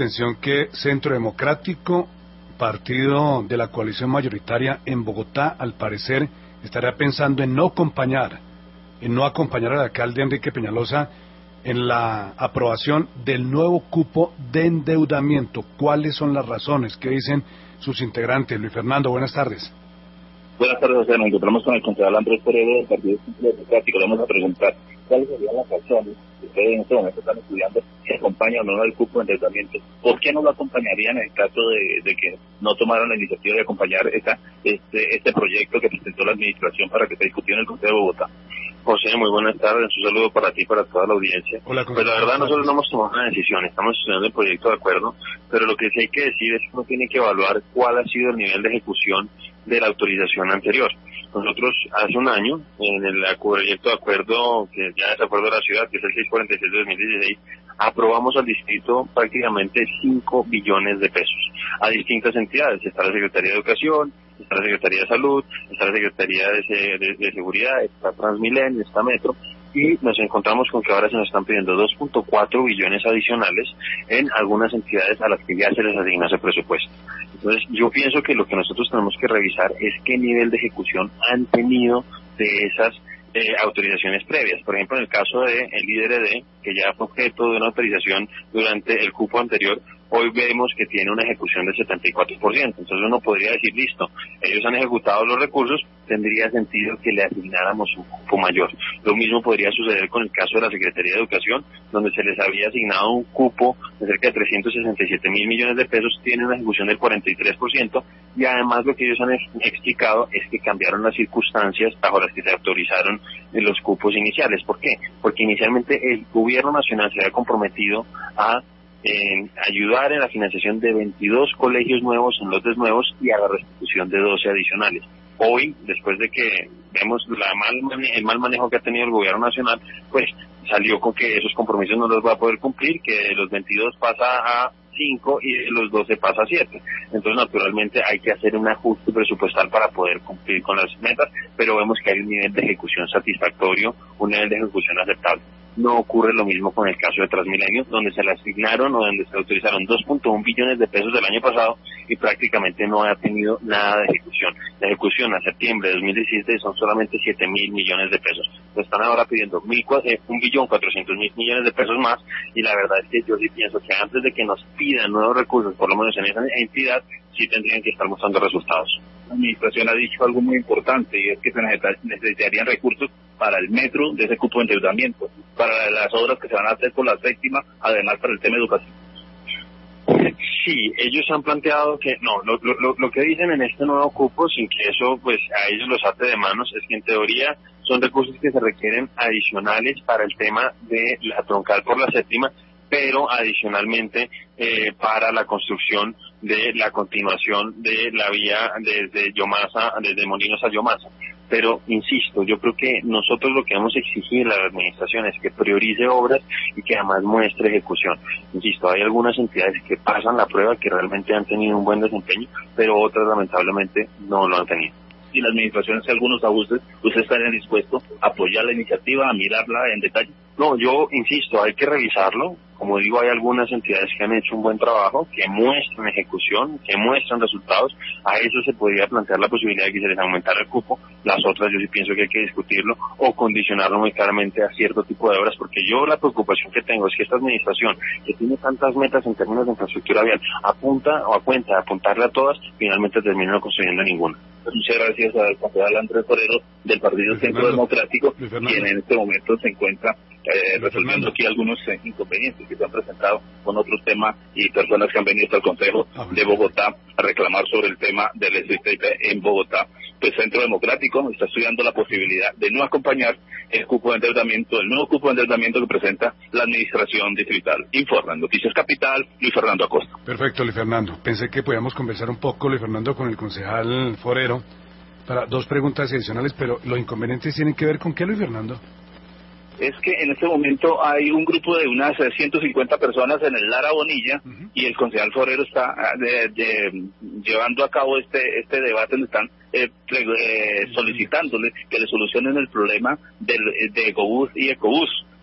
extensión que Centro Democrático, partido de la coalición mayoritaria en Bogotá, al parecer estaría pensando en no acompañar al alcalde Enrique Peñalosa en la aprobación del nuevo cupo de endeudamiento. ¿Cuáles son las razones? ¿Qué dicen sus integrantes? Luis Fernando, buenas tardes. Buenas tardes, José. Nos encontramos con el concejal Andrés Forero del Partido Democrático. Le vamos a preguntar cuáles serían las razones que ustedes en este momento están estudiando, si acompañan o no el cupo de endeudamiento. ¿Por qué no lo acompañarían en el caso de que no tomaran la iniciativa de acompañar este proyecto que presentó la administración para que se discutiera en el Consejo de Bogotá? José, muy buenas tardes, un saludo para ti y para toda la audiencia. Hola, pues la verdad nosotros no hemos tomado una decisión, estamos estudiando el proyecto de acuerdo, pero lo que sí hay que decir es que uno tiene que evaluar cuál ha sido el nivel de ejecución de la autorización anterior. Nosotros hace un año, en el proyecto de acuerdo, que ya es acuerdo de la ciudad, que es el 646 de 2016, aprobamos al distrito prácticamente 5 billones de pesos a distintas entidades. Está la Secretaría de Educación, está la Secretaría de Salud, está la Secretaría de Seguridad, está Transmilenio, está Metro, y nos encontramos con que ahora se nos están pidiendo 2.4 billones adicionales en algunas entidades a las que ya se les asigna ese presupuesto. Entonces, yo pienso que lo que nosotros tenemos que revisar es qué nivel de ejecución han tenido de esas autorizaciones previas. Por ejemplo, en el caso de el IDRD, que ya fue objeto de una autorización durante el cupo anterior, hoy vemos que tiene una ejecución del 74%. Entonces uno podría decir, listo, ellos han ejecutado los recursos, tendría sentido que le asignáramos un cupo mayor. Lo mismo podría suceder con el caso de la Secretaría de Educación, donde se les había asignado un cupo de cerca de 367.000 millones de pesos, tiene una ejecución del 43%, y además lo que ellos han explicado es que cambiaron las circunstancias bajo las que se autorizaron los cupos iniciales. ¿Por qué? Porque inicialmente el gobierno nacional se había comprometido a ayudar en la financiación de 22 colegios nuevos en lotes nuevos y a la restitución de 12 adicionales. Hoy, después de que vemos el mal manejo que ha tenido el gobierno nacional, pues salió con que esos compromisos no los va a poder cumplir, que de los 22 pasa a 5 y de los 12 pasa a 7. Entonces, naturalmente, hay que hacer un ajuste presupuestal para poder cumplir con las metas, pero vemos que hay un nivel de ejecución satisfactorio, un nivel de ejecución aceptable. No ocurre lo mismo con el caso de Transmilenio, donde se le asignaron o donde se le autorizaron 2.1 billones de pesos del año pasado y prácticamente no ha tenido nada de ejecución. La ejecución a septiembre de 2017 son solamente 7.000 millones de pesos. Lo están ahora pidiendo 1.400.000 millones de pesos más, y la verdad es que yo sí pienso que antes de que nos pidan nuevos recursos, por lo menos en esa entidad, sí tendrían que estar mostrando resultados. La administración ha dicho algo muy importante, y es que se necesitarían recursos para el metro de ese cupo de endeudamiento, para las obras que se van a hacer por la séptima, además para el tema educativo. Sí, ellos han planteado que no, lo que dicen en este nuevo cupo, sin que eso pues a ellos los ate de manos, es que en teoría son recursos que se requieren adicionales para el tema de la troncal por la séptima, pero adicionalmente para la construcción de la continuación de la vía desde Yomasa, desde Molinos a Yomasa. Pero, insisto, yo creo que nosotros lo que vamos a exigir a la administración es que priorice obras y que además muestre ejecución. Insisto, hay algunas entidades que pasan la prueba, que realmente han tenido un buen desempeño, pero otras lamentablemente no lo han tenido. Si la administración hace algunos ajustes, ¿usted estaría dispuesto a apoyar la iniciativa, a mirarla en detalle? No, yo insisto, hay que revisarlo. Como digo, hay algunas entidades que han hecho un buen trabajo, que muestran ejecución, que muestran resultados. A eso se podría plantear la posibilidad de que se les aumentara el cupo. Las otras yo sí pienso que hay que discutirlo o condicionarlo muy claramente a cierto tipo de obras, porque yo la preocupación que tengo es que esta administración, que tiene tantas metas en términos de infraestructura vial, apunta o a cuenta de apuntarle a todas, finalmente termina no construyendo ninguna. Muchas gracias al concejal Andrés Forero del Partido Centro Democrático, quien en este momento se encuentra resolviendo aquí algunos inconvenientes que se han presentado con otros temas y personas que han venido hasta el Consejo de Bogotá a reclamar sobre el tema del SITP en Bogotá. Pues Centro Democrático está estudiando la posibilidad de no acompañar el cupo de endeudamiento, el nuevo cupo de endeudamiento que presenta la administración distrital. Informa Noticias Capital, Luis Fernando Acosta. Perfecto, Luis Fernando. Pensé que podíamos conversar un poco, Luis Fernando, con el concejal Forero para dos preguntas adicionales, pero los inconvenientes tienen que ver con ¿qué, Luis Fernando? Es que en este momento hay un grupo de unas 150 personas en el Lara Bonilla, y el concejal Forero está llevando a cabo este debate donde están solicitándole que le solucionen el problema de Ecobús y Ecobús,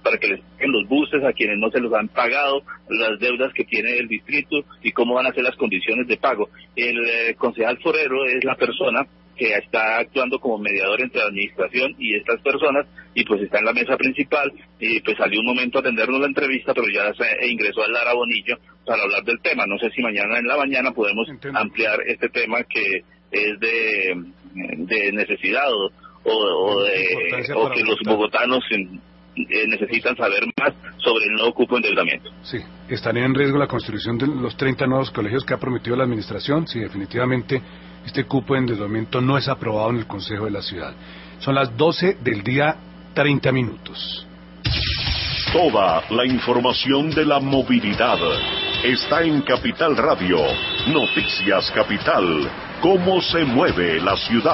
para que les paguen los buses a quienes no se los han pagado, las deudas que tiene el distrito y cómo van a ser las condiciones de pago. El concejal Forero es la persona que está actuando como mediador entre la administración y estas personas, y pues está en la mesa principal, y pues salió un momento a atendernos la entrevista, pero ya se ingresó a Lara Bonillo para hablar del tema. No sé si mañana en la mañana podemos ampliar este tema que es de necesidad o que los bogotanos necesitan saber más sobre el nuevo cupo de endeudamiento. Sí, estaría en riesgo la construcción de los 30 nuevos colegios que ha prometido la administración si definitivamente este cupo de endeudamiento no es aprobado en el Consejo de la Ciudad. Son las 12 del día, 30 minutos. Toda la información de la movilidad está en Capital Radio. Noticias Capital. ¿Cómo se mueve la ciudad?